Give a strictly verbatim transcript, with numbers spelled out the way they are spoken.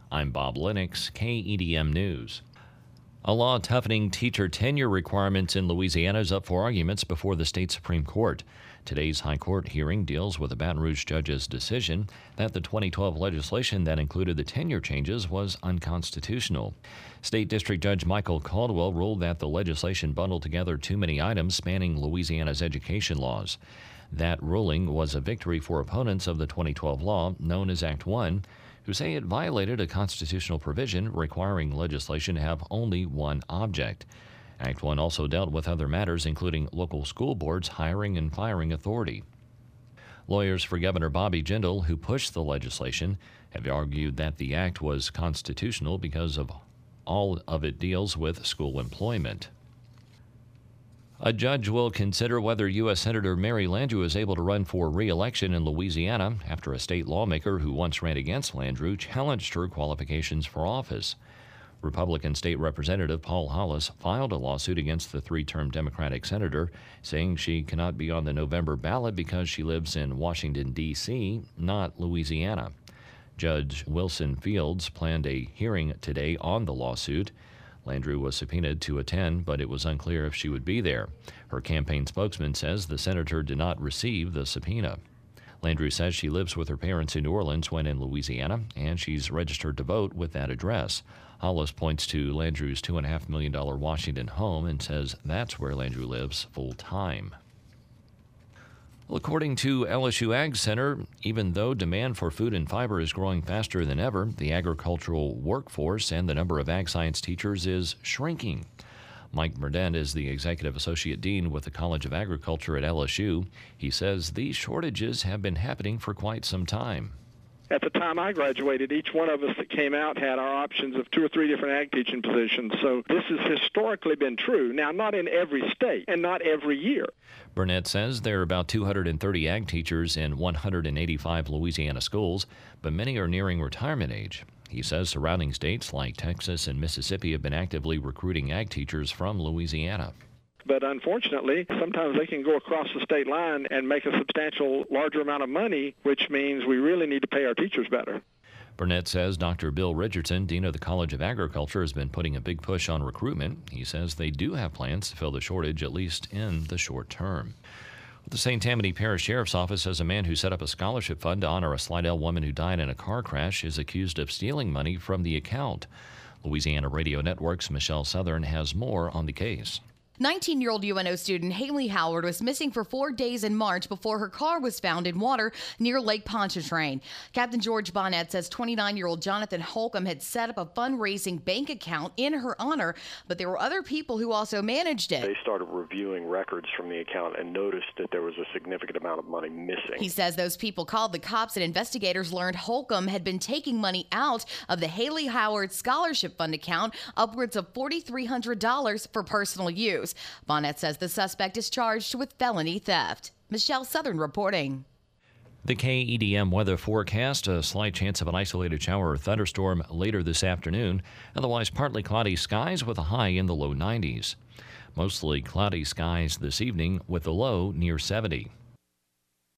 I'm Bob Lennox, K E D M News. A law toughening teacher tenure requirements in Louisiana is up for arguments before the state Supreme Court. Today's High Court hearing deals with a Baton Rouge judge's decision that the twenty twelve legislation that included the tenure changes was unconstitutional. State District Judge Michael Caldwell ruled that the legislation bundled together too many items spanning Louisiana's education laws. That ruling was a victory for opponents of the twenty twelve law, known as Act one, who say it violated a constitutional provision requiring legislation to have only one object. Act one also dealt with other matters, including local school boards' hiring and firing authority. Lawyers for Governor Bobby Jindal, who pushed the legislation, have argued that the act was constitutional because of all of it deals with school employment. A judge will consider whether U S Senator Mary Landrieu is able to run for re-election in Louisiana after a state lawmaker who once ran against Landrieu challenged her qualifications for office. Republican State Representative Paul Hollis filed a lawsuit against the three-term Democratic senator, saying she cannot be on the November ballot because she lives in Washington, D C, not Louisiana. Judge Wilson Fields planned a hearing today on the lawsuit. Landrieu was subpoenaed to attend, but it was unclear if she would be there. Her campaign spokesman says the senator did not receive the subpoena. Landrieu says she lives with her parents in New Orleans when in Louisiana, and she's registered to vote with that address. Hollis points to Landrieu's two point five million dollars Washington home and says that's where Landrieu lives full-time. Well, according to L S U Ag Center, even though demand for food and fiber is growing faster than ever, the agricultural workforce and the number of ag science teachers is shrinking. Mike Burdett is the Executive Associate Dean with the College of Agriculture at L S U. He says these shortages have been happening for quite some time. At the time I graduated, each one of us that came out had our options of two or three different ag teaching positions. So this has historically been true. Now, not in every state and not every year. Burnett says there are about two hundred thirty ag teachers in one hundred eighty-five Louisiana schools, but many are nearing retirement age. He says surrounding states like Texas and Mississippi have been actively recruiting ag teachers from Louisiana. But unfortunately, sometimes they can go across the state line and make a substantial larger amount of money, which means we really need to pay our teachers better. Burnett says Doctor Bill Richardson, Dean of the College of Agriculture, has been putting a big push on recruitment. He says they do have plans to fill the shortage, at least in the short term. The Saint Tammany Parish Sheriff's Office says a man who set up a scholarship fund to honor a Slidell woman who died in a car crash is accused of stealing money from the account. Louisiana Radio Network's Michelle Southern has more on the case. nineteen-year-old U N O student Haley Howard was missing for four days in March before her car was found in water near Lake Pontchartrain. Captain George Bonnet says twenty-nine-year-old Jonathan Holcomb had set up a fundraising bank account in her honor, but there were other people who also managed it. They started reviewing records from the account and noticed that there was a significant amount of money missing. He says those people called the cops and investigators learned Holcomb had been taking money out of the Haley Howard Scholarship Fund account, upwards of four thousand three hundred dollars for personal use. Bonnet says the suspect is charged with felony theft. Michelle Southern reporting. The K E D M weather forecast, a slight chance of an isolated shower or thunderstorm later this afternoon. Otherwise, partly cloudy skies with a high in the low nineties. Mostly cloudy skies this evening with a low near seventy.